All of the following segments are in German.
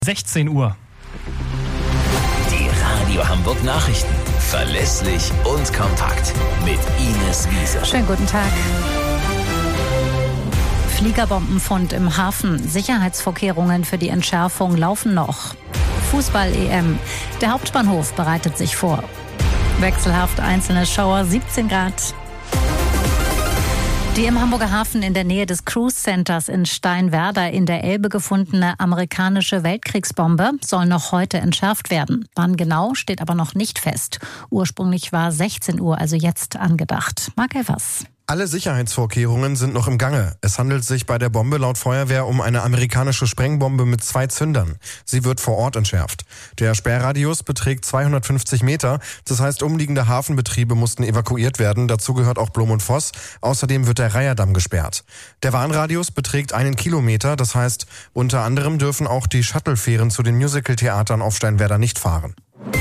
16 Uhr. Die Radio Hamburg Nachrichten. Verlässlich und kompakt. Mit Ines Wiese. Schönen guten Tag. Fliegerbombenfund im Hafen. Sicherheitsvorkehrungen für die Entschärfung laufen noch. Fußball-EM. Der Hauptbahnhof bereitet sich vor. Wechselhaft einzelne Schauer, 17 Grad. Die im Hamburger Hafen in der Nähe des Cruise Centers in Steinwerder in der Elbe gefundene amerikanische Weltkriegsbombe soll noch heute entschärft werden. Wann genau, steht aber noch nicht fest. Ursprünglich war 16 Uhr, also jetzt angedacht. Marc Elvers. Alle Sicherheitsvorkehrungen sind noch im Gange. Es handelt sich bei der Bombe laut Feuerwehr um eine amerikanische Sprengbombe mit 2 Zündern. Sie wird vor Ort entschärft. Der Sperrradius beträgt 250 Meter. Das heißt, umliegende Hafenbetriebe mussten evakuiert werden. Dazu gehört auch Blom und Voss. Außerdem wird der Reiherdamm gesperrt. Der Warnradius beträgt 1 Kilometer. Das heißt, unter anderem dürfen auch die Shuttlefähren zu den Musicaltheatern auf Steinwerder nicht fahren.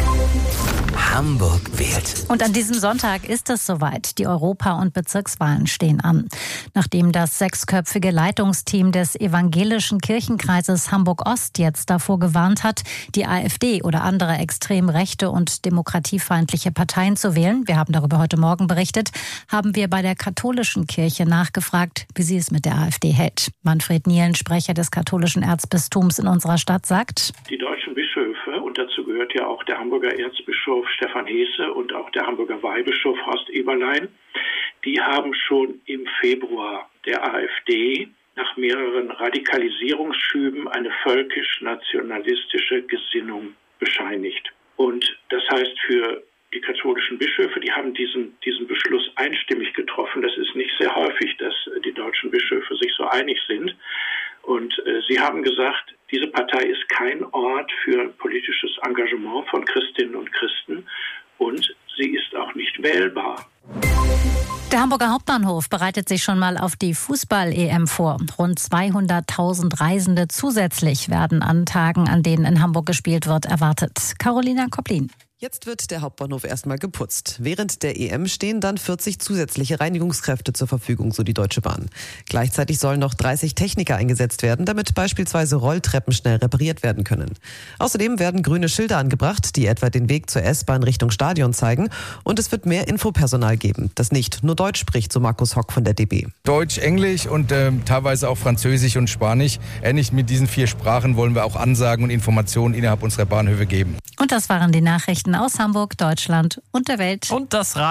Hamburg wählt. Und an diesem Sonntag ist es soweit. Die Europa- und Bezirkswahlen stehen an. Nachdem das 6-köpfige Leitungsteam des evangelischen Kirchenkreises Hamburg-Ost jetzt davor gewarnt hat, die AfD oder andere extrem rechte und demokratiefeindliche Parteien zu wählen, wir haben darüber heute Morgen berichtet, haben wir bei der katholischen Kirche nachgefragt, wie sie es mit der AfD hält. Manfred Nielen, Sprecher des katholischen Erzbistums in unserer Stadt, sagt: Die deutschen Bischöfe, und dazu gehört ja auch der Hamburger Erzbischof Stefan Heese und auch der Hamburger Weihbischof Horst Eberlein, die haben schon im Februar der AfD nach mehreren Radikalisierungsschüben eine völkisch-nationalistische Gesinnung bescheinigt. Und das heißt für die katholischen Bischöfe, die haben diesen Beschluss einstimmig getroffen. Das ist nicht sehr häufig, dass die deutschen Bischöfe sich so einig sind. Und sie haben gesagt, diese Partei ist kein Ort für politisches Engagement von Christinnen und Christen und sie ist auch nicht wählbar. Der Hamburger Hauptbahnhof bereitet sich schon mal auf die Fußball-EM vor. Rund 200.000 Reisende zusätzlich werden an Tagen, an denen in Hamburg gespielt wird, erwartet. Carolina Koplin. Jetzt wird der Hauptbahnhof erstmal geputzt. Während der EM stehen dann 40 zusätzliche Reinigungskräfte zur Verfügung, so die Deutsche Bahn. Gleichzeitig sollen noch 30 Techniker eingesetzt werden, damit beispielsweise Rolltreppen schnell repariert werden können. Außerdem werden grüne Schilder angebracht, die etwa den Weg zur S-Bahn Richtung Stadion zeigen. Und es wird mehr Infopersonal geben, das nicht nur Deutsch spricht, so Markus Hock von der DB. Deutsch, Englisch und teilweise auch Französisch und Spanisch. Ähnlich mit diesen 4 Sprachen wollen wir auch Ansagen und Informationen innerhalb unserer Bahnhöfe geben. Und das waren die Nachrichten aus Hamburg, Deutschland und der Welt. Und das